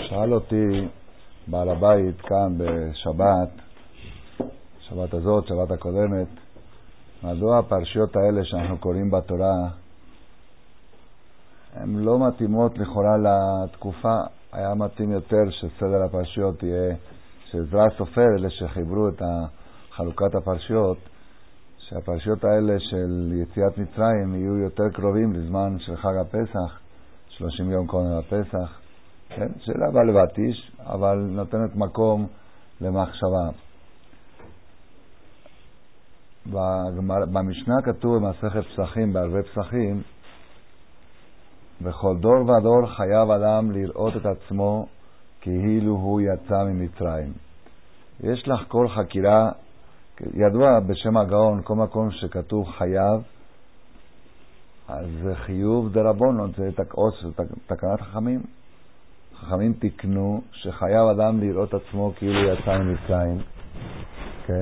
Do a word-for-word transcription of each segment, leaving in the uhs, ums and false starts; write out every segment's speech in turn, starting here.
שאל אותי בעל הבית כאן בשבת, שבת הזאת, שבת הקודמת, מדוע הפרשיות האלה שאנחנו קוראים בתורה הן לא מתאימות לכאורה לתקופה. היה מתאים יותר שסדר הפרשיות יהיה שעזרא סופר, אלה שחיברו את חלוקת הפרשיות, שהפרשיות האלה של יציאת מצרים יהיו יותר קרובים לזמן של חג הפסח, שלושים יום קודם הפסח. כן, שאלה בלבטיש, אבל נותנת מקום למחשבה. במשנה כתוב במסכת פסחים, בערבי פסחים, בכל דור ודור חייב אדם לראות את עצמו כאילו הוא יצא ממצרים. יש לך כל חקירה, ידוע בשם הגאון, כל מקום שכתוב חייב, אז זה חיוב דרבנן, זה תקעוס, תקנת חכמים. חכמים תקנו שחייב אדם לראות עצמו כאילו יצא ממצרים. כן.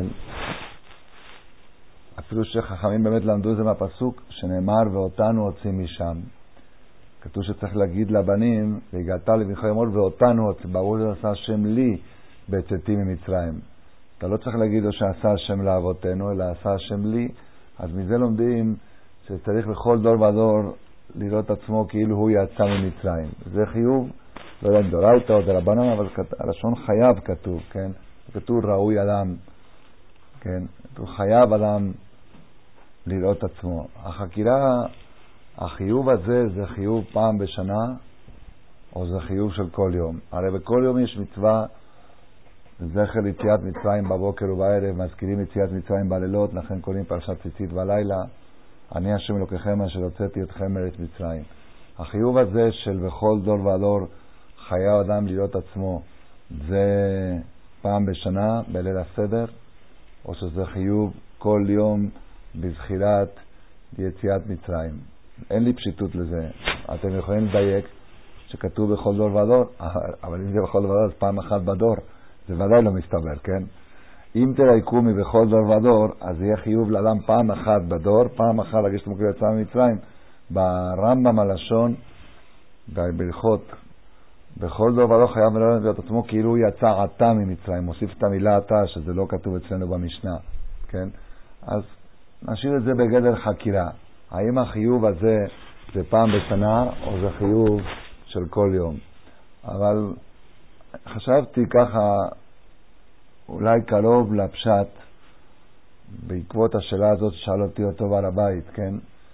אפילו שחכמים באמת למדו את זה מהפסוק שנאמר ואותנו הוצאים משם. כתוב שצריך להגיד לבנים והגעת לבנך אמור ואותנו הוצאים, ברור שעשה השם לי בצאתי ממצרים. אתה לא צריך להגיד לו שעשה השם לאבותינו, אלא עשה השם לי. אז מזה לומדים שצריך בכל דור ודור לראות עצמו כאילו הוא יצא ממצרים. זה חיוב, לא יודע אם דורייתא או דרבנן, אבל הלשון חייב כתוב, כן? כתוב ראוי אדם, כן? כתוב חייב אדם לראות עצמו. החקירה, החיוב הזה זה חיוב פעם בשנה, או זה חיוב של כל יום. הרי בכל יום יש מצווה, זכר יציאת מצרים בבוקר ובערב, מזכירים יציאת מצרים בלילות, לכן קוראים פרשת ציצית בלילה, אני השם אלוקיכם אשר הוצאתי אתכם מארץ מצרים. החיוב הזה של בכל דור ודור חייב אדם לראות עצמו, זה פעם בשנה בליל הסדר, או שזה חיוב כל יום בזכירת יציאת מצרים. אין לי פשיטות לזה. אתם יכולים לדייק שכתוב בכל דור ודור, אבל אם זה בכל דור ודור אז פעם אחת בדור, זה ודאי לא מסתבר, כן? אם תדייקו מבכל דור ודור, אז יהיה חיוב לאדם פעם אחת בדור, פעם אחת להגיש את המקרה יצא ממצרים. ברמב"ם הלשון, בהלכות, בכל דור ודור חייב לראות את עצמו כאילו הוא יצא עתה ממצרים, מוסיף את המילה עתה, שזה לא כתוב אצלנו במשנה, כן? אז נשאיר את זה בגדר חקירה. האם החיוב הזה זה פעם בשנה, או זה חיוב של כל יום? אבל חשבתי ככה, אולי קרוב לפשט, בעקבות השאלה הזאת ששאל אותי אותו בעל הבית, כן?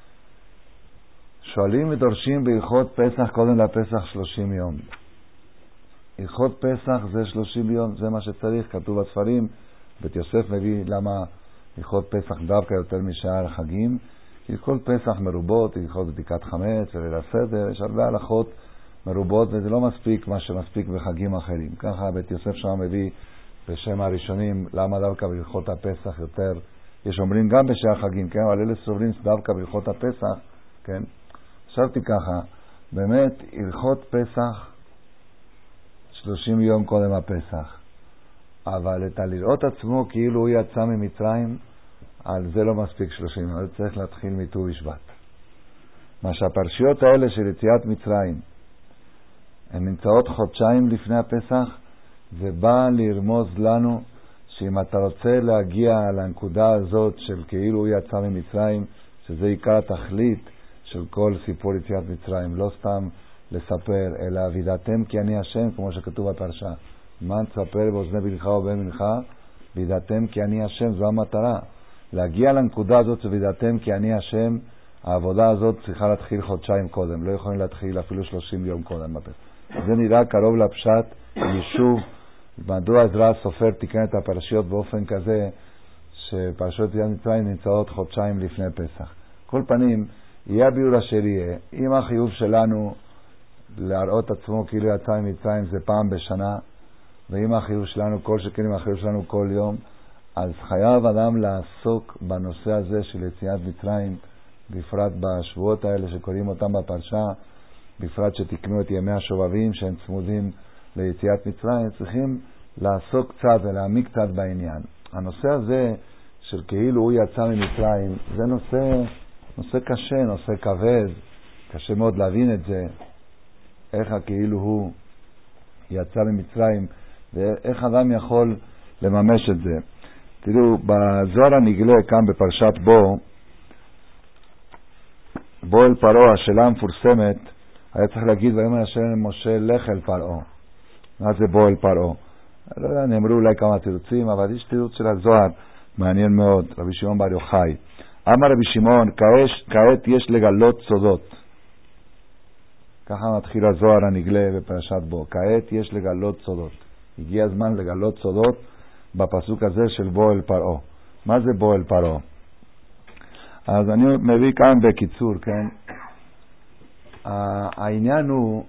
שואלים ודורשים בהלכות פסח קודם לפסח שלושים יום. הלכות פסח זה שלושים יום, זה מה שצריך, כתוב בספרים. בית יוסף מביא למה הלכות פסח דווקא יותר משאר החגים, כי כל פסח מרובות, הלכות בדיקת חמץ וליל הסדר, יש הרבה הלכות מרובות, וזה לא מספיק מה שמספיק בחגים אחרים. ככה בית יוסף שם מביא בשם הראשונים למה דווקא בהלכות הפסח יותר, יש אומרים גם בשאר החגים, כן? אבל אלה סוברים דווקא בהלכות הפסח, כן? חשבתי ככה, באמת הלכות פסח שלושים יום קודם הפסח, אבל את הלראות עצמו כאילו הוא יצא ממצרים, על זה לא מספיק שלושים יום, זה צריך להתחיל מט"ו בשבט. מה שהפרשיות האלה של יציאת מצרים הן נמצאות חודשיים לפני הפסח, זה בא לרמוז לנו שאם אתה רוצה להגיע לנקודה הזאת של כאילו הוא יצא ממצרים, שזה עיקר התכלית של כל סיפור יציאת מצרים, לא סתם לספר, אלא וידעתם כי אני השם, כמו שכתוב בפרשה. מה תספר באוזני בנך ובן בנך? וידעתם כי אני השם, זו המטרה. להגיע לנקודה הזאת שווידעתם כי אני השם, העבודה הזאת צריכה להתחיל חודשיים קודם, לא יכולים להתחיל אפילו שלושים יום קודם. זה נראה קרוב לפשט, יישוב, מדוע עזרא הסופר תיקן את הפרשיות באופן כזה, שפרשיות יציאת מצרים נמצאות חודשיים לפני פסח. כל פנים, יהיה הביאור אשר יהיה, אם החיוב שלנו להראות עצמו כאילו יצא ממצרים זה פעם בשנה, ואם החיוב שלנו כל שכן, אם החיוב שלנו כל יום, אז חייב אדם לעסוק בנושא הזה של יציאת מצרים, בפרט בשבועות האלה שקוראים אותם בפרשה, בפרט שתקנו את ימי השובבים שהם צמודים ליציאת מצרים, צריכים לעסוק קצת ולהעמיק קצת בעניין. הנושא הזה של כאילו הוא יצא ממצרים, זה נושא, נושא קשה, נושא כבד, קשה מאוד להבין את זה, איך כאילו הוא יצא ממצרים, ואיך אדם יכול לממש את זה. תראו, בזוהר הנגלה כאן בפרשת בו, בו אל פרעה, השאלה המפורסמת, היה צריך להגיד, ויאמר השם משה לך אל פרעה. מה זה בו אל פרעה? לא יודע, נאמרו אולי כמה תירוצים, אבל יש תירוץ של הזוהר, מעניין מאוד, רבי שמעון בר יוחאי. אמר רבי שמעון, כעת יש לגלות סודות. ככה מתחיל הזוהר הנגלה בפרשת בו. כעת יש לגלות סודות. הגיע הזמן לגלות סודות בפסוק הזה של בו אל פרעה. מה זה בו אל פרעה? אז אני מביא כאן בקיצור, כן? העניין הוא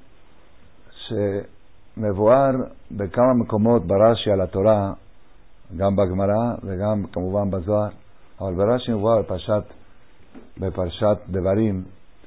שמבואר בכמה מקומות ברש"י על התורה, גם בגמרא וגם כמובן בזוהר, אבל ברש"י מבואר בפרשת, בפרשת דברים,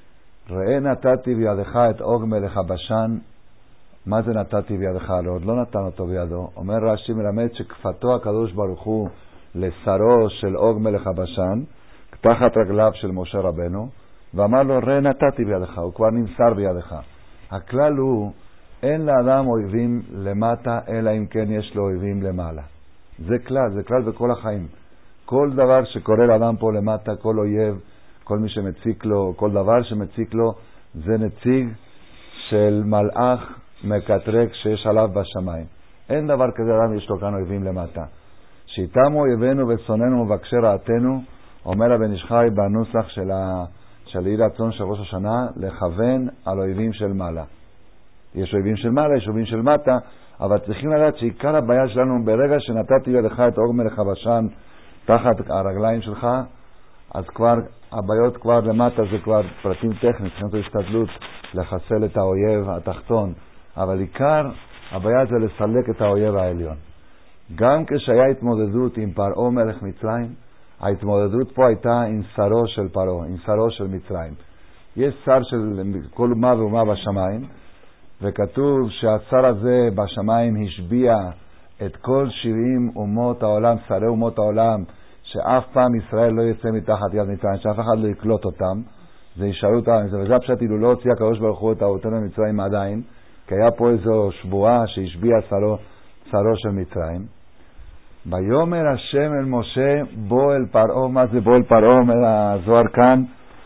ראה נתתי בידך את אוג מלך הבשן. מה זה נתתי בידך? לא, עוד לא נתן אותו בידו. אומר רש"י, מלמד שכפתו הקדוש ברוך הוא לשרו של אוג מלך הבשן, תחת רגליו של משה רבנו, ואמר לו, ראה נתתי בידך, הוא כבר נמסר בידך. הכלל הוא, אין לאדם אויבים למטה, אלא אם כן יש לו אויבים למעלה. זה כלל, זה כלל בכל החיים. כל דבר שקורה לאדם פה למטה, כל אויב, כל מי שמציק לו, כל דבר שמציק לו, זה נציג של מלאך מקטרק שיש עליו בשמיים. אין דבר כזה, אדם יש לו כאן אויבים למטה. שאיתם אויבינו ושונאנו מבקשי רעתנו, אומר הבן איש חי בנוסח של, ה... של יהי רצון של ראש השנה, לכוון על אויבים של מעלה. יש אויבים של מעלה, יש אויבים של מטה, אבל צריכים לדעת שעיקר הבעיה שלנו, ברגע שנתתי בידך את אוג מלך הבשן תחת הרגליים שלך, אז כבר הבעיות כבר למטה זה כבר פרטים טכניים, צריכים לעשות השתדלות לחסל את האויב התחתון, אבל עיקר הבעיה זה לסלק את האויב העליון. גם כשהיה התמודדות עם פרעה מלך מצרים, ההתמודדות פה הייתה עם שרו של פרעה, עם שרו של מצרים. יש שר של כל אומה ואומה בשמיים, וכתוב שהשר הזה בשמיים השביע את כל שבעים אומות העולם, שרי אומות העולם, שאף פעם ישראל לא יצא מתחת יד מצרים, שאף אחד לא יקלוט אותם, זה ישארו אותם, וזה פשוט אילו לא הוציא הקדוש ברוך הוא את האותנו ממצרים עדיין, כי היה פה איזו שבועה שהשביע שרו, שרו של מצרים. ויאמר השם אל משה, בוא אל פרעה. מה זה בוא אל פרעה? אומר הזוהר כאן,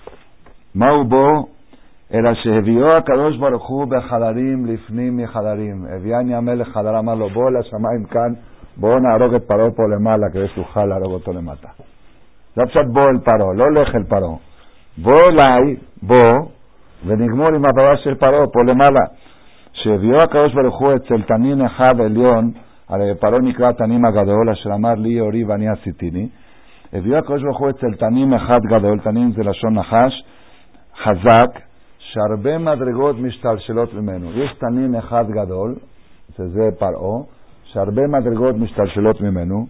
מהו בוא? אלא שהביאו הקדוש ברוך הוא בחדרים לפנים מחדרים. הביאני המלך חדר, אמר לו, בוא לשמיים כאן, בוא נהרוג את פרעה פה למעלה, כדי שתוכל להרוג אותו למטה. זה פשוט בוא אל פרעה, לא לך אל פרעה. בוא אליי, בוא, ונגמור עם הבעיה של פרעה פה למעלה. שהביאו הקדוש ברוך הוא אצל תנין אחד עליון, הרי פרעה נקרא תנים הגדול, אשר אמר לי יורי ואני עשיתיני. הביאו הקדוש ברוך הוא אצל תנים אחד גדול, תנים זה לשון נחש, חזק, שהרבה מדרגות משתלשלות ממנו. יש תנין אחד גדול, שזה פרעה, שהרבה מדרגות משתלשלות ממנו,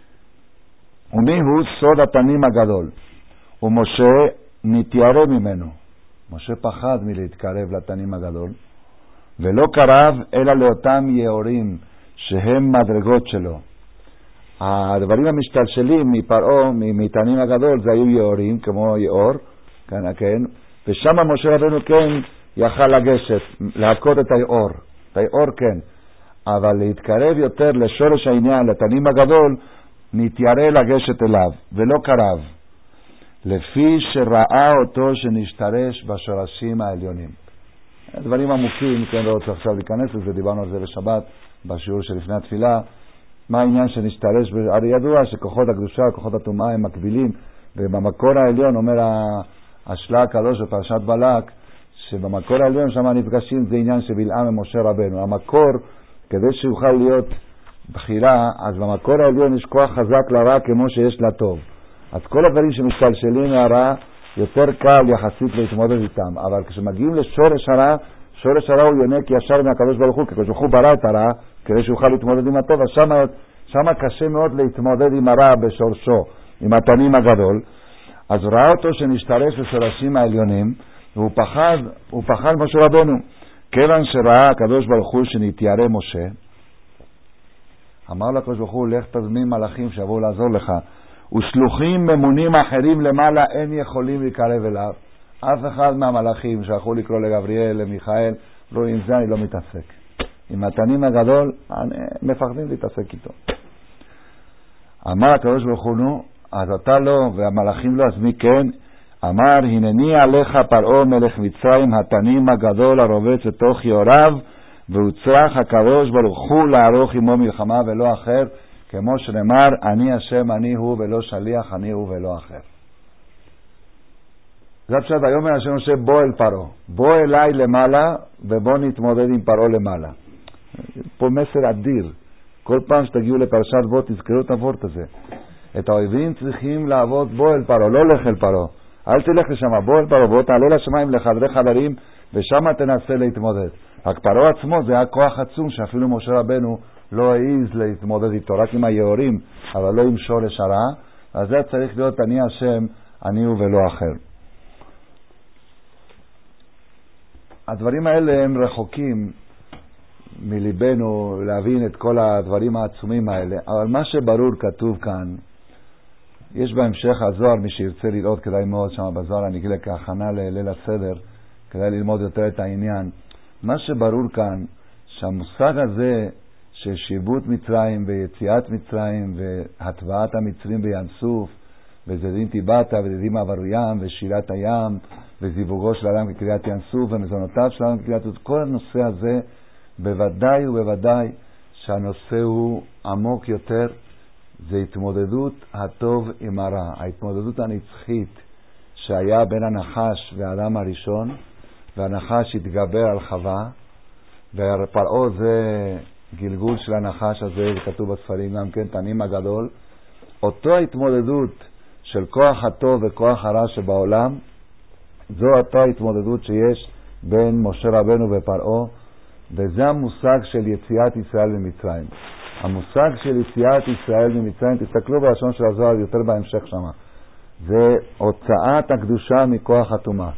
ומי הוא סוד התנים הגדול, ומשה נתיירא ממנו. משה פחד מלהתקרב לתנים הגדול, ולא קרב אלא לאותם יאורים שהם מדרגות שלו. הדברים המשתלשלים מפרעה, מתנים הגדול, זה היו יאורים, כמו יאור, כן, כן, ושם משה רבנו כן יכל לגשת, להכות את היאור, את היאור כן, אבל להתקרב יותר לשורש העניין, לתנים הגדול, נתיירא לגשת אליו, ולא קרב, לפי שראה אותו שנשתרש בשורשים העליונים. דברים עמוקים, כן, לא רוצה עכשיו להיכנס לזה, דיברנו על זה בשבת, בשיעור שלפני התפילה, מה העניין שנשתרש, הרי ידוע שכוחות הקדושה, כוחות הטומאה הם מקבילים, ובמקור העליון אומר השלה הקדוש בפרשת בלק, שבמקור העליון שם נפגשים, זה עניין שבלעם ממשה רבנו. המקור, כדי שיוכל להיות בחירה, אז במקור העליון יש כוח חזק לרע כמו שיש לטוב. אז כל הדברים שמשתלשלים מהרע, יותר קל יחסית להתמודד איתם, אבל כשמגיעים לשורש הרע, שורש הרע הוא יונק ישר מהקדוש ברוך הוא, כי הקדוש ברוך הוא ברא את הרע, כדי שיוכל להתמודד עם הטוב, אז שמה, שמה קשה מאוד להתמודד עם הרע בשורשו, עם התנים הגדול. אז ראה אותו שנשתרש לשורשים העליונים, והוא פחד, הוא פחד משה רבנו. כיוון שראה הקדוש ברוך הוא שנתיירא משה, אמר לקדוש ברוך הוא, לך תזמין מלאכים שיבואו לעזור לך, ושלוחים ממונים אחרים למעלה אין יכולים להיקרב אליו. אף אחד מהמלאכים שיכול לקרוא לגבריאל, למיכאל, לא, עם זה אני לא מתעסק. עם התנים הגדול, מפחדים להתעסק איתו. אמר הקדוש ברוך הוא, אז אתה לא, והמלאכים לא, אז מי כן? אמר, הנני עליך פרעה מלך מצרים, התנים הגדול הרובץ לתוך יוריו, והוצרח הקדוש ברוך הוא לערוך עמו מלחמה ולא אחר, כמו שנאמר, אני השם אני הוא ולא שליח, אני הוא ולא אחר. זה פשוט, ויאמר השם משה, בוא אל פרעה, בוא אליי למעלה, ובוא נתמודד עם פרעה למעלה. פה מסר אדיר. כל פעם שתגיעו לפרשת בוא, תזכרו את הוורט הזה. את האויבים צריכים לעבוד בוא אל פרעה, לא לך אל פרעה. אל תלך לשם, בוא אל פרעה, בוא תעלה לשמיים לחדרי חדרים, ושם תנסה להתמודד. רק פרעה עצמו זה היה כוח עצום, שאפילו משה רבנו לא העיז להתמודד איתו, רק עם היהורים, אבל לא עם שורש הרע. אז זה צריך להיות אני השם, אני הוא ולא אחר. הדברים האלה הם רחוקים מליבנו להבין את כל הדברים העצומים האלה, אבל מה שברור כתוב כאן, יש בהמשך הזוהר, מי שירצה לראות, כדאי מאוד שם בזוהר, אני אגיד כהכנה לליל הסדר, כדאי ללמוד יותר את העניין. מה שברור כאן, שהמושג הזה של שיבוט מצרים ויציאת מצרים והטבעת המצרים בים סוף, וזדים טיבעת וזדים עברו ים ושילת הים וזיווגו של האדם כקריאת ים סוף ומזונותיו של האדם כקריאת ים סוף, כל הנושא הזה בוודאי ובוודאי שהנושא הוא עמוק יותר, זה התמודדות הטוב עם הרע, ההתמודדות הנצחית שהיה בין הנחש והאדם הראשון, והנחש התגבר על חווה, והפרעה זה גלגול של הנחש הזה, וכתוב בספרים גם כן, תנים הגדול. אותו ההתמודדות של כוח הטוב וכוח הרע שבעולם, זו אותה ההתמודדות שיש בין משה רבנו ופרעה, וזה המושג של יציאת ישראל ממצרים. המושג של יציאת ישראל ממצרים, תסתכלו בלשון של הזוהר יותר בהמשך שמה, זה הוצאת הקדושה מכוח הטומאה.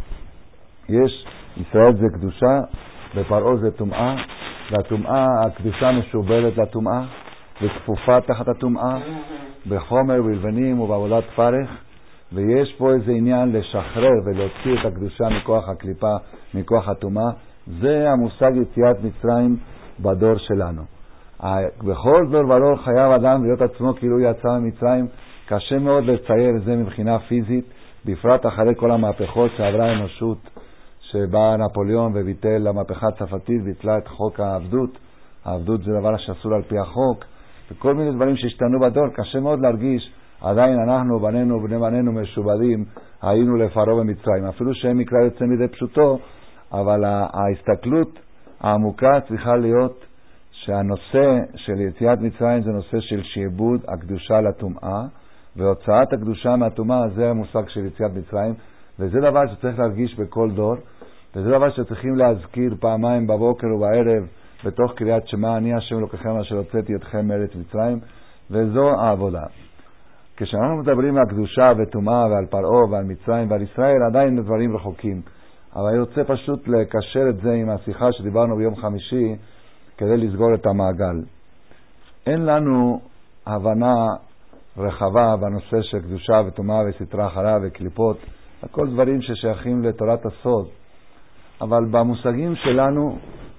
יש, ישראל זה קדושה, בפרעה זה טומאה, והטומאה, הקדושה משוברת לטומאה, וכפופה תחת הטומאה, בחומר ובלבנים ובעבודת פרך, ויש פה איזה עניין לשחרר ולהוציא את הקדושה מכוח הקליפה, מכוח הטומאה. זה המושג יציאת מצרים בדור שלנו. בכל דור ודור חייב אדם להיות עצמו כאילו יצא ממצרים. קשה מאוד לצייר את זה מבחינה פיזית, בפרט אחרי כל המהפכות שעברה האנושות, שבא נפוליאון וביטל המהפכה הצרפתית, ביטלה את חוק העבדות. העבדות זה דבר שאסור על פי החוק, וכל מיני דברים שהשתנו בדור. קשה מאוד להרגיש, עדיין אנחנו, בנינו ובני בנינו משובדים, היינו לפרעה במצרים. אפילו שהם מקרא יוצא מדי פשוטו, אבל ההסתכלות העמוקה צריכה להיות שהנושא של יציאת מצרים זה נושא של שיעבוד הקדושה לטומאה, והוצאת הקדושה מהטומאה זה המושג של יציאת מצרים, וזה דבר שצריך להרגיש בכל דור, וזה דבר שצריכים להזכיר פעמיים בבוקר ובערב בתוך קריאת שמע, אני השם אלוקיכם אשר הוצאתי אתכם מארץ מצרים, וזו העבודה. כשאנחנו מדברים על קדושה וטומאה ועל פרעה ועל מצרים ועל ישראל, עדיין דברים רחוקים. אבל אני רוצה פשוט לקשר את זה עם השיחה שדיברנו ביום חמישי, כדי לסגור את המעגל. אין לנו הבנה רחבה בנושא של קדושה וטומאה וסתרה חרה וקליפות, הכל דברים ששייכים לתורת הסוד. אבל במושגים שלנו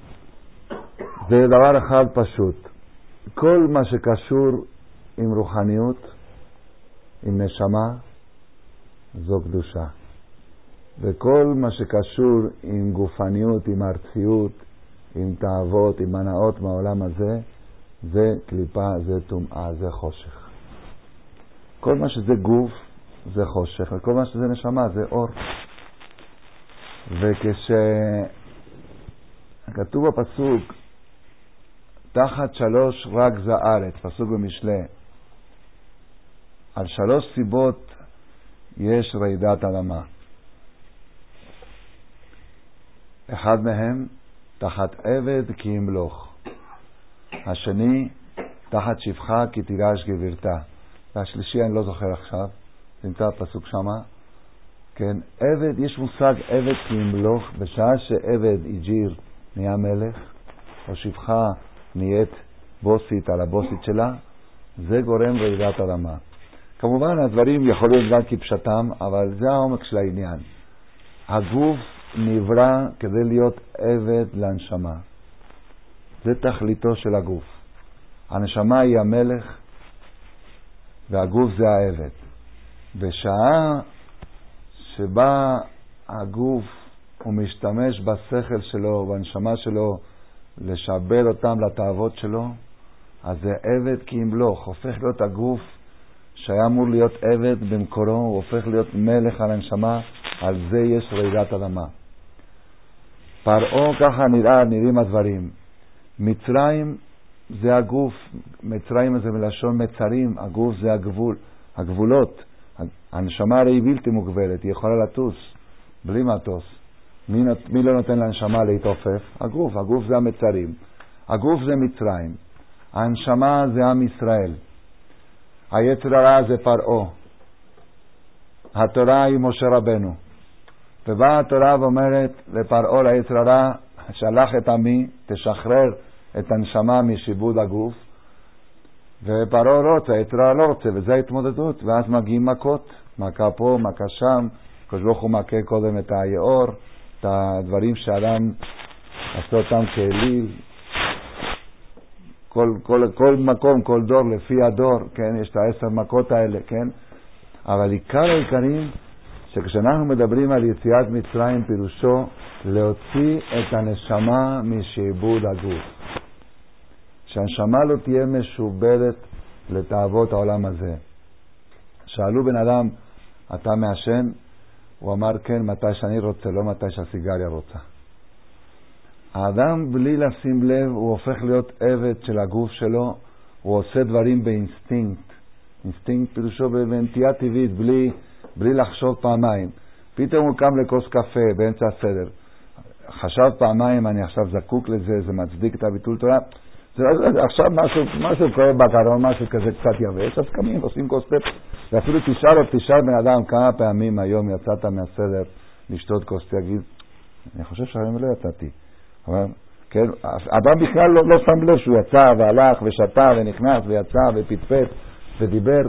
זה דבר אחד פשוט. כל מה שקשור עם רוחניות, עם נשמה, זו קדושה. וכל מה שקשור עם גופניות, עם ארציות, עם תאוות, עם מנעות מהעולם הזה, זה קליפה, זה טומאה, זה חושך. כל מה שזה גוף זה חושך, וכל מה שזה נשמה זה אור. וכשכתוב בפסוק, תחת שלוש רק זה ארץ, פסוק במשלי, על שלוש סיבות יש רעידת אדמה. אחד מהם, תחת עבד כי ימלוך. השני, תחת שפחה כי תירש גבירתה. והשלישי אני לא זוכר עכשיו, נמצא הפסוק שמה. כן, עבד, יש מושג עבד כי ימלוך, בשעה שעבד איג'יר נהיה מלך, או שפחה נהיית בוסית על הבוסית שלה, זה גורם רעידת אדמה. כמובן הדברים יכול להיות גם כפשטם, אבל זה העומק של העניין. הגוף נברא כדי להיות עבד לנשמה. זה תכליתו של הגוף. הנשמה היא המלך והגוף זה העבד. בשעה שבה הגוף הוא משתמש בשכל שלו, בנשמה שלו, לשבל אותם לתאוות שלו, אז זה עבד כי אם לא, הופך להיות הגוף שהיה אמור להיות עבד במקורו, הוא הופך להיות מלך על הנשמה, על זה יש רעידת אדמה. פרעה ככה נראה, נראים הדברים. מצרים זה הגוף, מצרים זה מלשון מצרים, הגוף זה הגבול, הגבולות. הנשמה הרי היא בלתי מוגבלת, היא יכולה לטוס, בלי מטוס. מי, מי לא נותן לנשמה להתעופף? הגוף, הגוף זה המצרים. הגוף זה מצרים. הנשמה זה עם ישראל. היצר הרע זה פרעה. התורה היא משה רבנו. ובאה התורה ואומרת לפרעה, ליצר הרע, שלח את עמי, תשחרר את הנשמה משיבוד הגוף. ופרעה לא רוצה, היצר הרע לא רוצה, וזה ההתמודדות. ואז מגיעים מכות, מכה פה, מכה שם. הקדוש ברוך הוא מכה קודם את היאור, את הדברים שאדם עשה אותם כאליל. כל, כל, כל מקום, כל דור לפי הדור, כן, יש את העשר מכות האלה, כן? אבל עיקר העיקרים, שכשאנחנו מדברים על יציאת מצרים, פירושו להוציא את הנשמה משעבוד הגוף. שהנשמה לא תהיה משובלת לתאוות העולם הזה. שאלו בן אדם, אתה מעשן? הוא אמר כן, מתי שאני רוצה, לא מתי שהסיגריה רוצה. האדם בלי לשים לב, הוא הופך להיות עבד של הגוף שלו, הוא עושה דברים באינסטינקט. אינסטינקט פירושו בנטייה טבעית, בלי, בלי לחשוב פעמיים. פתאום הוא קם לכוס קפה באמצע הסדר. חשב פעמיים, אני עכשיו זקוק לזה, זה מצדיק את הביטול תורה. זה, עכשיו משהו, משהו קורה בקרון, משהו כזה קצת יבש, אז קמים, עושים כוס תה. ואפילו תשאל, תשאל בן אדם כמה פעמים היום יצאת מהסדר לשתות כוס תה, יגיד, אני חושב שהיום לא יצאתי. אבל, כן, אדם בכלל לא, לא שם לב שהוא יצא והלך ושתה ונכנס ויצא ופטפט ודיבר.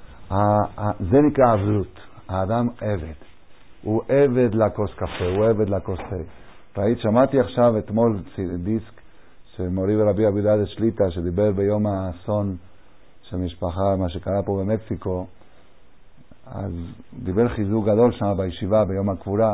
זה נקרא עבדות. האדם עבד. הוא עבד לכוס קפה, הוא עבד לכוס תה. ראית, שמעתי עכשיו אתמול דיסק של מורי ורבי אבי דאדה שליטה שדיבר ביום האסון של משפחה, מה שקרה פה במקסיקו. אז דיבר חיזוק גדול שם בישיבה ביום הקבורה.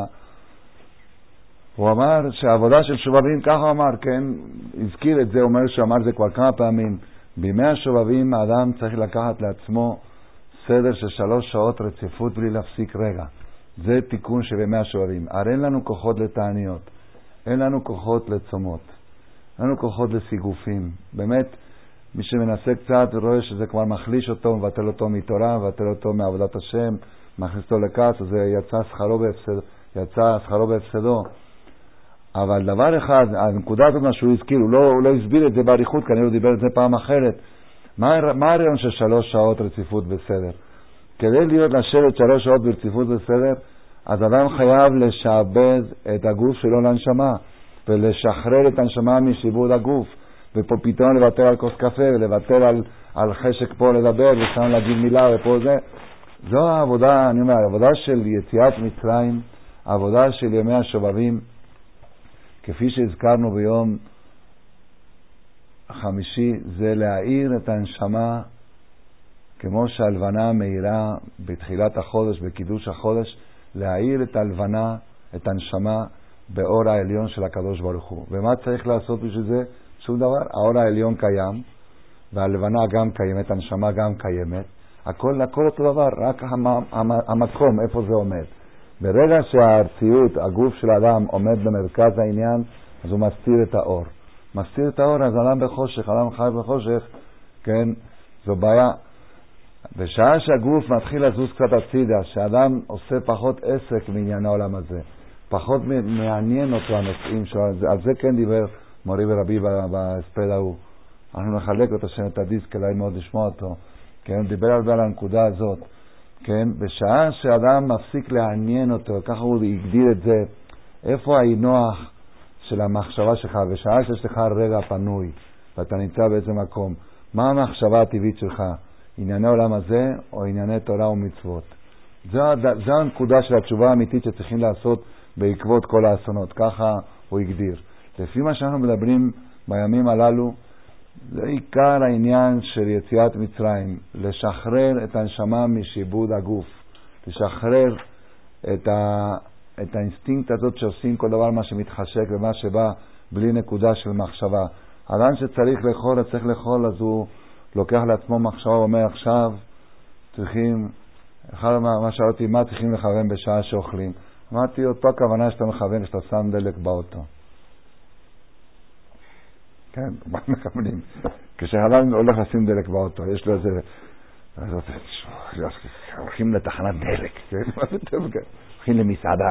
הוא אמר שהעבודה של שובבים, ככה הוא אמר, כן, הזכיר את זה, הוא אומר שהוא אמר זה כבר כמה פעמים. בימי השובבים האדם צריך לקחת לעצמו סדר של שלוש שעות רציפות בלי להפסיק רגע. זה תיקון של בימי השובבים. הרי אין לנו כוחות לתעניות, אין לנו כוחות לצומות, אין לנו כוחות לסיגופים. באמת, מי שמנסה קצת רואה שזה כבר מחליש אותו, מבטל אותו מתורה, מבטל אותו מעבודת השם, מכניס אותו לכעס, אז יצא שכרו בהפסדו, יצא שכרו בהפסדו. אבל דבר אחד, הנקודה הזאת מה שהוא הזכיר, הוא לא, הוא לא הסביר את זה בעריכות, כנראה הוא דיבר את זה פעם אחרת. מה, מה הרעיון של שלוש שעות רציפות בסדר? כדי להיות לשבת שלוש שעות ברציפות בסדר, אז אדם חייב לשעבד את הגוף שלו לנשמה, ולשחרר את הנשמה משיבוד הגוף, ופה פתאום לוותר על כוס קפה, ולוותר על, על חשק פה לדבר, ושם להגיד מילה ופה זה. זו העבודה, אני אומר, העבודה של יציאת מצרים, העבודה של ימי השובבים, כפי שהזכרנו ביום חמישי, זה להאיר את הנשמה כמו שהלבנה מאירה בתחילת החודש, בקידוש החודש, להאיר את הלבנה, את הנשמה, באור העליון של הקדוש ברוך הוא. ומה צריך לעשות בשביל זה? שום דבר. האור העליון קיים, והלבנה גם קיימת, הנשמה גם קיימת. הכל, הכל אותו דבר, רק המקום, איפה זה עומד. ברגע שהארציות, הגוף של האדם עומד במרכז העניין, אז הוא מסתיר את האור. מסתיר את האור, אז אדם בחושך, אדם חי בחושך, כן, זו בעיה. בשעה שהגוף מתחיל לזוז קצת הצידה, שהאדם עושה פחות עסק מעניין העולם הזה, פחות מעניין אותו הנושאים שלו, על זה כן דיבר מורי ורבי בהספד ההוא. אנחנו נחלק אותו שם את הדיסק, כדאי מאוד לשמוע אותו. כן, דיבר הרבה על הנקודה הזאת. כן, בשעה שאדם מפסיק לעניין אותו, ככה הוא הגדיר את זה, איפה ההינוח של המחשבה שלך, בשעה שיש לך רגע פנוי, ואתה נמצא באיזה מקום, מה המחשבה הטבעית שלך? ענייני עולם הזה, או ענייני תורה ומצוות? זו, זו הנקודה של התשובה האמיתית שצריכים לעשות בעקבות כל האסונות, ככה הוא הגדיר. לפי מה שאנחנו מדברים בימים הללו, זה עיקר העניין של יציאת מצרים, לשחרר את הנשמה משיבוד הגוף, לשחרר את, ה, את האינסטינקט הזאת שעושים כל דבר מה שמתחשק ומה שבא בלי נקודה של מחשבה. אדם שצריך לאכול, צריך לאכול, אז הוא לוקח לעצמו מחשבה ואומר עכשיו צריכים, אחד מה שאל אותי, מה צריכים לכוון בשעה שאוכלים? אמרתי, אותו הכוונה שאתה מכוון, שאתה שם דלק באוטו. כן, מה מכוונים? כשאדם הולך לשים דלק באוטו, יש לו איזה... הולכים לתחנת דלק, הולכים למסעדה,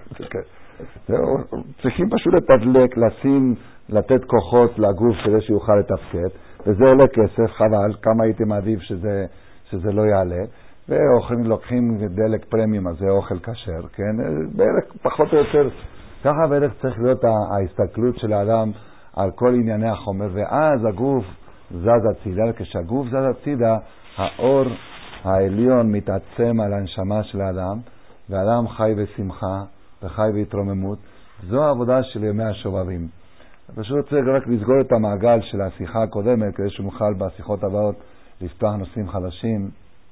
צריכים פשוט לתדלק, לשים, לתת כוחות לגוף כדי שיוכל לתפקד, וזה עולה כסף, חבל, כמה הייתי מעדיף שזה, שזה לא יעלה, ולוקחים דלק פרמיום, אז זה אוכל כשר, כן? בערך פחות או יותר, ככה בערך צריך להיות ההסתכלות של האדם על כל ענייני החומר, ואז הגוף זז הצידה, וכשהגוף זז הצידה, האור העליון מתעצם על הנשמה של האדם, והאדם חי בשמחה, וחי בהתרוממות. זו העבודה של ימי השובבים. פשוט רוצה רק לסגור את המעגל של השיחה הקודמת, כדי שנוכל בשיחות הבאות לפתוח נושאים חדשים.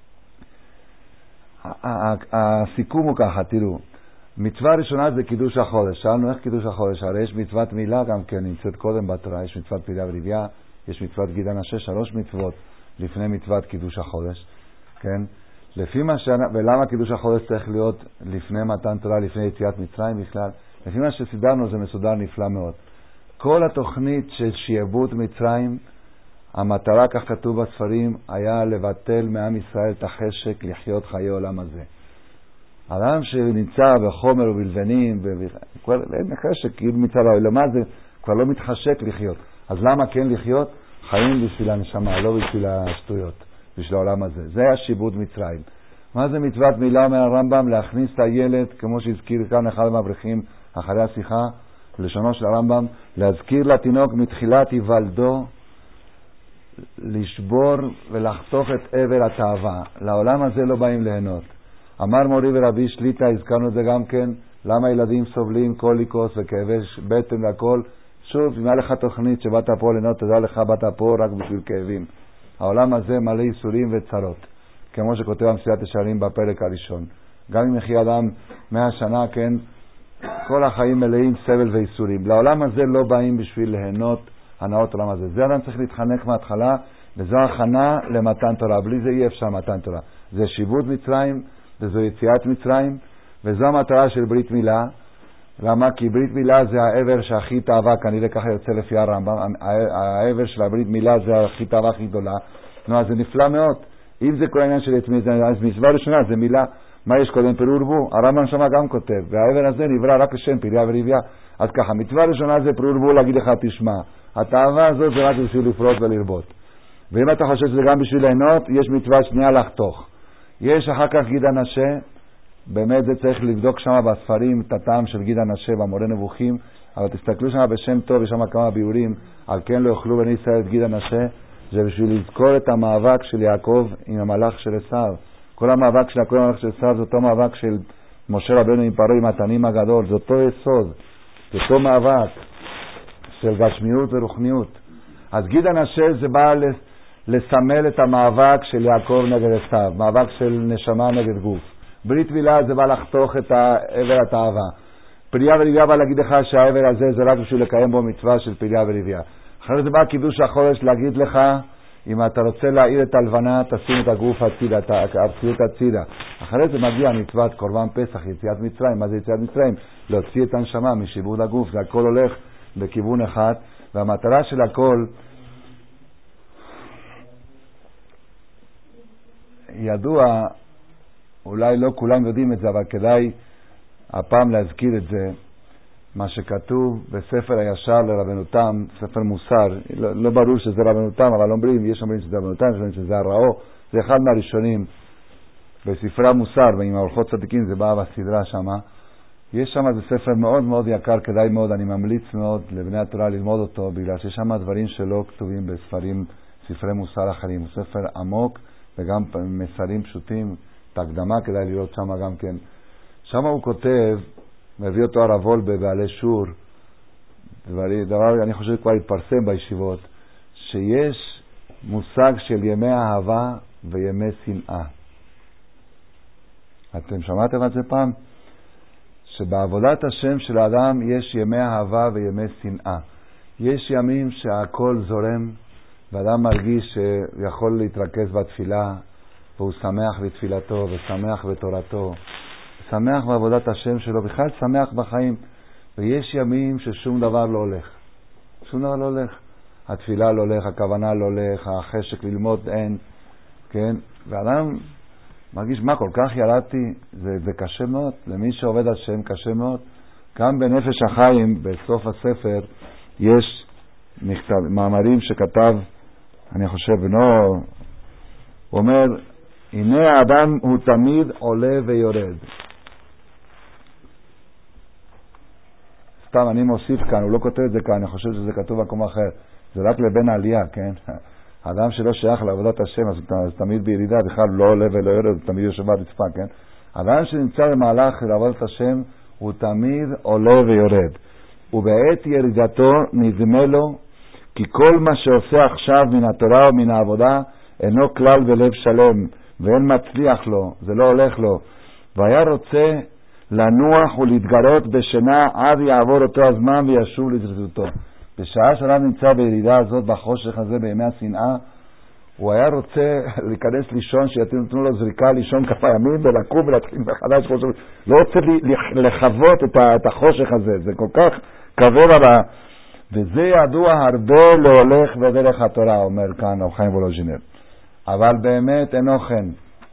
הסיכום הוא ככה, תראו, מצווה ראשונה זה קידוש החודש. שאלנו איך קידוש החודש? הרי יש מצוות מילה גם כן, נמצאת קודם בתורה, יש מצוות פריה ורבייה, יש מצוות גיד הנשה, שלוש מצוות לפני מצוות קידוש החודש, כן? לפי מה ש... ולמה קידוש החודש צריך להיות לפני מתן תורה, לפני יציאת מצרים בכלל? לפי מה שסידרנו זה מסודר נפלא מאוד. כל התוכנית של שיעבוד מצרים, המטרה, כך כתוב בספרים, היה לבטל מעם ישראל את החשק לחיות חיי עולם הזה. אדם שנמצא בחומר ובלבנים, כבר אין חשק, כאילו מצד העולם הזה, כבר לא מתחשק לחיות. אז למה כן לחיות? חיים בשביל הנשמה, לא בשביל השטויות, בשביל העולם הזה. זה היה שיבוד מצרים. מה זה מצוות מילה מהרמב"ם? להכניס את הילד, כמו שהזכיר כאן אחד המבריחים אחרי השיחה, לשונו של הרמב"ם, להזכיר לתינוק מתחילת היוולדו, לשבור ולחתוך את עבר התאווה. לעולם הזה לא באים ליהנות. אמר מורי ורבי שליטה, הזכרנו את זה גם כן, למה ילדים סובלים קוליקוס וכאבי בטן והכל. שוב, אם היה לך תוכנית שבאת פה ליהנות, תדע לך, באת פה רק בשביל כאבים. העולם הזה מלא ייסורים וצרות, כמו שכותב המסילת ישרים בפרק הראשון. גם אם יחיה אדם מאה שנה, כן, כל החיים מלאים סבל וייסורים. לעולם הזה לא באים בשביל ליהנות הנאות עולם הזה. זה אדם צריך להתחנך מההתחלה, וזו הכנה למתן תורה. בלי זה אי אפשר מתן תורה. זה שיבוד מצרים, וזו יציאת מצרים, וזו המטרה של ברית מילה. למה? כי ברית מילה זה העבר שהכי תאווה, כנראה ככה יוצא לפי הרמב"ם, העבר של הברית מילה זה הכי תאווה הכי גדולה. נו, אז זה נפלא מאוד. אם זה כל העניין של יצמית, אז מצווה ראשונה זה מילה. מה יש קודם? פירור בו. הרמב"ם שמה גם כותב, והעבר הזה נברא רק לשם פריה ורבייה. אז ככה, מצווה ראשונה זה פירור בו, להגיד לך תשמע. התאווה הזאת זה רק בשביל לפרוט ולרבות. ואם אתה חושב שזה גם בשביל ליהנות, יש מצווה שנייה לחתוך. יש אחר כך גיד הנשה, באמת זה צריך לבדוק שם בספרים את הטעם של גיד הנשה במורה נבוכים, אבל תסתכלו שם בשם טוב, יש שם כמה ביורים, על כן לא יאכלו בני ישראל את גיד הנשה, זה בשביל לזכור את המאבק של יעקב עם המלאך של עשיו. כל המאבק של יעקב עם המלאך של עשיו זה אותו מאבק של משה רבנו עם פרעה עם התנים הגדול, זה אותו יסוד, זה אותו מאבק של גשמיות ורוחניות. אז גיד הנשה זה בא לסמל את המאבק של יעקב נגד עשיו, מאבק של נשמה נגד גוף. ברית מילה זה בא לחתוך את העבר התאווה. פריה ורבייה בא להגיד לך שהעבר הזה זה רק בשביל לקיים בו מצווה של פריה ורבייה. אחרי זה בא קידוש החודש להגיד לך, אם אתה רוצה להעיר את הלבנה, תשים את הגוף הצידה, את הארציות הצידה. אחרי זה מגיע מצוות קורבן פסח, יציאת מצרים. מה זה יציאת מצרים? להוציא את הנשמה משיבוד הגוף. זה הכל הולך בכיוון אחד, והמטרה של הכל, ידוע, אולי לא כולם יודעים את זה, אבל כדאי הפעם להזכיר את זה, מה שכתוב בספר הישר לרבנותם, ספר מוסר, לא, לא ברור שזה רבנותם, אבל אומרים, יש אומרים שזה רבנותם, יש אומרים שזה הראו, זה אחד מהראשונים, בספרי המוסר, ועם האורחות צדיקים, זה בא בסדרה שם, יש שם זה ספר מאוד מאוד יקר, כדאי מאוד, אני ממליץ מאוד לבני התורה ללמוד אותו, בגלל שיש שם דברים שלא כתובים בספרים, ספרי מוסר אחרים, הוא ספר עמוק, וגם מסרים פשוטים, את הקדמה כדאי לראות שם גם כן. שם הוא כותב, מביא אותו הרב וולבה בעלי שור, דבר, דבר אני חושב כבר התפרסם בישיבות, שיש מושג של ימי אהבה וימי שנאה. אתם שמעתם על זה פעם? שבעבודת השם של האדם יש ימי אהבה וימי שנאה. יש ימים שהכל זורם, ואדם מרגיש שיכול להתרכז בתפילה, והוא שמח בתפילתו, ושמח בתורתו, שמח בעבודת השם שלו, בכלל שמח בחיים. ויש ימים ששום דבר לא הולך. שום דבר לא הולך. התפילה לא הולך, הכוונה לא הולך, החשק ללמוד אין, כן? ואדם מרגיש, מה, כל כך ירדתי? זה, זה קשה מאוד. למי שעובד השם קשה מאוד. גם בנפש החיים, בסוף הספר, יש מכתב, מאמרים שכתב, אני חושב, בנו, הוא אומר, הנה האדם הוא תמיד עולה ויורד. סתם אני מוסיף כאן, הוא לא כותב את זה כאן, אני חושב שזה כתוב במקום אחר. זה רק לבין העלייה, כן? האדם שלא שייך לעבודת השם, אז הוא תמיד בירידה, בכלל לא עולה ולא יורד, הוא תמיד יושב ברצפה, כן? האדם שנמצא במהלך לעבודת השם, הוא תמיד עולה ויורד. ובעת ירידתו נדמה לו, כי כל מה שעושה עכשיו מן התורה ומן העבודה, אינו כלל בלב שלם, ואין מצליח לו, זה לא הולך לו. והיה רוצה לנוח ולהתגרות בשינה עד יעבור אותו הזמן וישוב לזריזותו. בשעה שאדם נמצא בירידה הזאת, בחושך הזה, בימי השנאה, הוא היה רוצה להיכנס לישון, שיתנו לו זריקה לישון כמה ימים ולקום ולהתחיל מחדש. לא רוצה לחוות את החושך הזה, זה כל כך כבד עליו. וזה ידוע הרבה להולך בדרך התורה, אומר כאן רב חיים וולוז'ינר. אבל באמת אינו כן.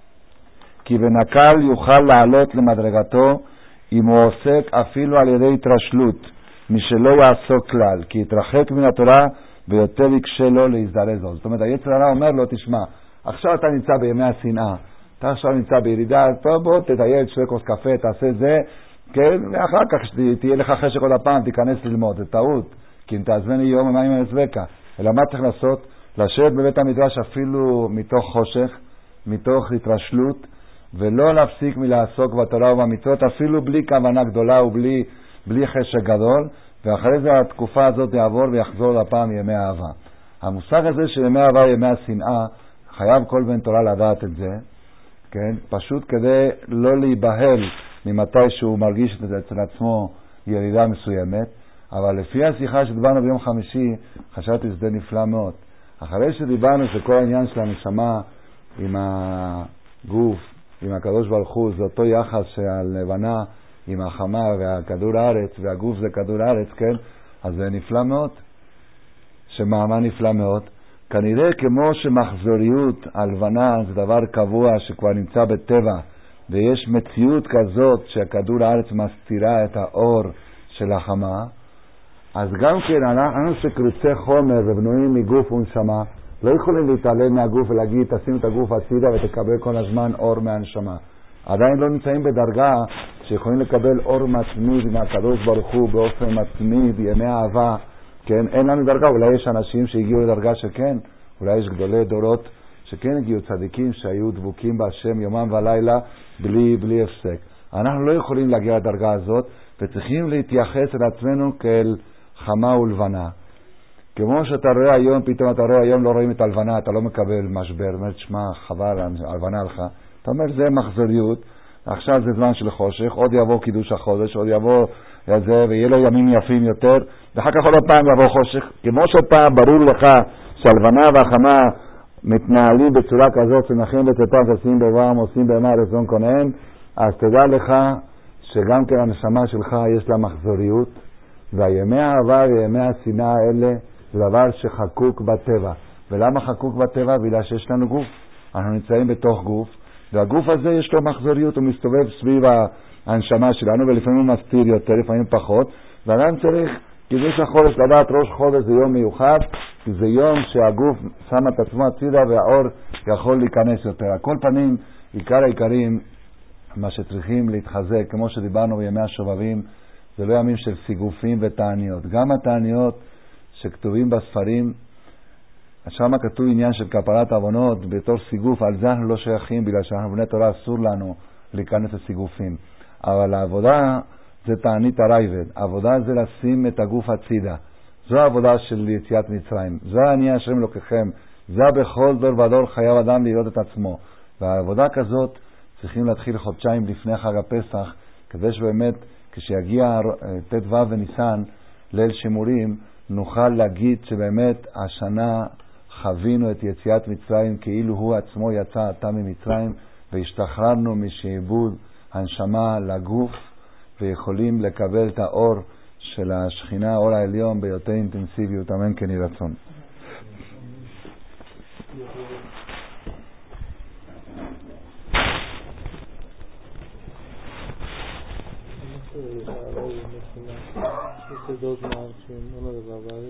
כי בנקל יוכל לעלות למדרגתו אם הוא עוסק אפילו על ידי התרשלות, משלא יעסוק כלל, כי יתרחק מן התורה ויותר יקשה לו להזדרז לו. זאת אומרת, היצר הרע אומר לו, תשמע, עכשיו אתה נמצא בימי השנאה, אתה עכשיו נמצא בירידה, טוב, בוא תטייל, שווה כוס קפה, תעשה זה, כן, ואחר כך תהיה לך חשק עוד הפעם, תיכנס ללמוד, זה טעות, כי אם תעזבני יום ומים אעזבך. אלא מה צריך לעשות? לשבת בבית המדרש אפילו מתוך חושך, מתוך התרשלות, ולא להפסיק מלעסוק בתורה ובמצוות, אפילו בלי כוונה גדולה ובלי בלי חשק גדול, ואחרי זה התקופה הזאת יעבור ויחזור לפעם ימי אהבה. המושג הזה של ימי אהבה וימי השנאה, חייב כל בן תורה לדעת את זה, כן? פשוט כדי לא להיבהל ממתי שהוא מרגיש את זה אצל עצמו ירידה מסוימת, אבל לפי השיחה שדיברנו ביום חמישי, חשבתי שזה נפלא מאוד. אחרי שדיברנו שכל העניין של הנשמה עם הגוף, עם הקדוש ברוך הוא, זה אותו יחס שהלבנה עם החמה והכדור הארץ, והגוף זה כדור הארץ, כן? אז זה נפלא מאוד. שמאמה נפלא מאוד. כנראה כמו שמחזוריות, הלבנה, זה דבר קבוע שכבר נמצא בטבע, ויש מציאות כזאת שהכדור הארץ מסתירה את האור של החמה, אז גם כן, אנחנו שקרוצי חומר ובנויים מגוף ונשמה, לא יכולים להתעלם מהגוף ולהגיד, תשים את הגוף הצידה ותקבל כל הזמן אור מהנשמה. עדיין לא נמצאים בדרגה שיכולים לקבל אור מתמיד מהקדוש ברוך הוא באופן מתמיד, ימי אהבה, כן? אין לנו דרגה, אולי יש אנשים שהגיעו לדרגה שכן, אולי יש גדולי דורות שכן הגיעו, צדיקים שהיו דבוקים בהשם יומם ולילה בלי, בלי הפסק. אנחנו לא יכולים להגיע לדרגה הזאת, וצריכים להתייחס אל עצמנו כאל חמה ולבנה. כמו שאתה רואה היום, פתאום אתה רואה היום, לא רואים את הלבנה, אתה לא מקבל משבר, אומר, שמה, חבל, הלבנה לך. אתה אומר, זה מחזוריות, עכשיו זה זמן של חושך, עוד יבוא קידוש החודש, עוד יבוא זה, ויהיה לו ימים יפים יותר, ואחר כך עוד פעם יבוא חושך. כמו שאתה ברור לך שהלבנה והחמה מתנהלים בצורה כזאת, שנחים בצאתם, עושים בבם, עושים במה רצון קונהם, אז תדע לך שגם כן הנשמה שלך יש לה מחזוריות, והימי האהבה וימי השנאה האלה זה דבר שחקוק בטבע. ולמה חקוק בטבע? בגלל שיש לנו גוף. אנחנו נמצאים בתוך גוף, והגוף הזה יש לו מחזוריות, הוא מסתובב סביב הנשמה שלנו, ולפעמים הוא מסתיר יותר, לפעמים פחות, ואדם צריך, קידוש החודש, לדעת ראש חודש זה יום מיוחד, כי זה יום שהגוף שם את עצמו הצידה והאור יכול להיכנס יותר. הכל פנים, עיקר העיקרים, מה שצריכים להתחזק, כמו שדיברנו בימי השובבים, זה לא ימים של סיגופים ותעניות. גם התעניות שכתובים בספרים, שם כתוב עניין של כפרת עוונות בתור סיגוף, על זה אנחנו לא שייכים, בגלל שאנחנו בני תורה אסור לנו להיכנס לסיגופים. אבל העבודה זה תענית הרייבד. עבודה זה לשים את הגוף הצידה. זו העבודה של יציאת מצרים. זה אני השם אלוקיכם. זה בכל דור ודור חייב אדם לראות את עצמו. והעבודה כזאת צריכים להתחיל חודשיים לפני חג הפסח, כדי שבאמת כשיגיע ט"ו וניסן, ליל שימורים, נוכל להגיד שבאמת השנה חווינו את יציאת מצרים כאילו הוא עצמו יצא עתה ממצרים, והשתחררנו משעבוד הנשמה לגוף, ויכולים לקבל את האור של השכינה, האור העליון, ביותר אינטנסיביות. אמן כן יהי רצון. Dos marchas, uno de la